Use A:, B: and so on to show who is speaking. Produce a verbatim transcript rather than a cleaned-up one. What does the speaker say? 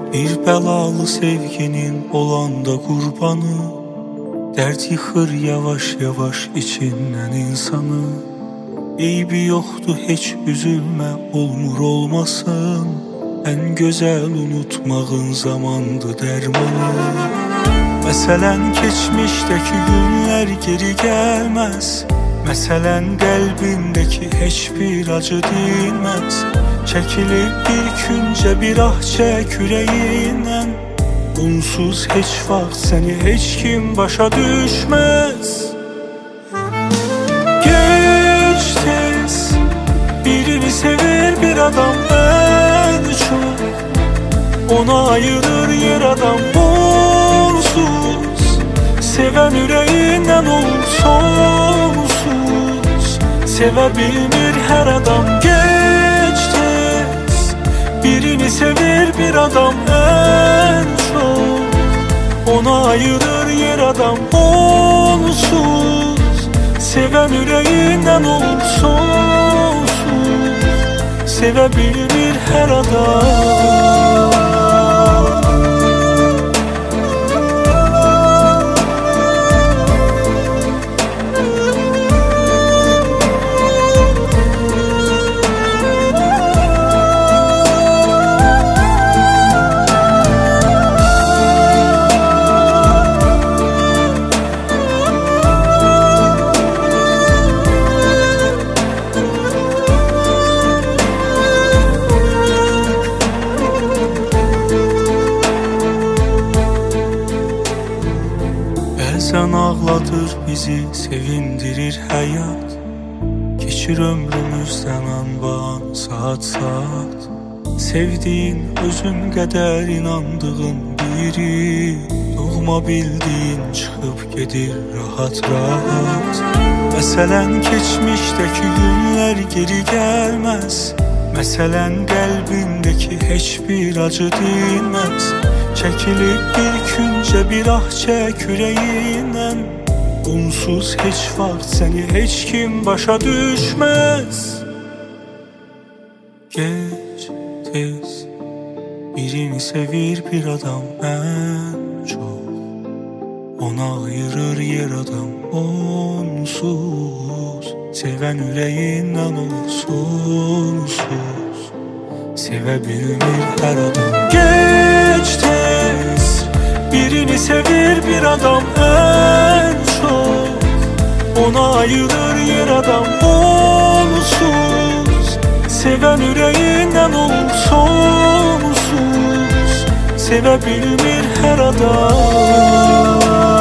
A: Bir bəlalı sevginin olanda qurbanı, dərd yıxır yavaş yavaş içindən insanı. Eybi yoxdur heç üzülmə, olmur olmasın, ən gözəl unutmağın zamandı dərmanı. Məsələn keçmişdəki günlər geri gəlməz, məsələn qəlbindəki heç bir acı dinməz. Çəkilib bir küncə bir ah çək ürəyindən, onsuz heç vaxt səni heç kim başa düşməz. Gec tez birini sevir bir adam ən çox, ona ayırır yer adam onsuz. Sevən ürəyindən olur sonsuz, sevə bilmir hər adam. Gec tez birini sevir bir adam ən çok, ona ayırır yer adam onsuz. Sevən ürəyindən olur sonsuz, sevə bilmir hər adam. Bəzən ağlatır bizi, sevindirir həyat. Keçir ömrümüzdən an-ban, saat-saat. Sevdiyin, özün qədər inandığın biri, doğma bildiyin çıxıb gedir rahat-rahat. Məsələn keçmişdəki günlər geri gəlməz, məsələn qəlbindəki heç bir acı dinməz. Çəkilib bir küncə bir ah çək ürəyindən, onsuz heç vaxt səni heç kim başa düşməz. Gec tez birini sevir bir adam ən çox, ona ayırır yer adam onsuz. Sevən ürəyindən olur sonsuz, sevə bilmir hər adam. Gec tez birini sevir bir adam ən çok, ona ayırır yer adam onsuz. Sevən ürəyindən olur sonsuz, sevə bilmir hər adam.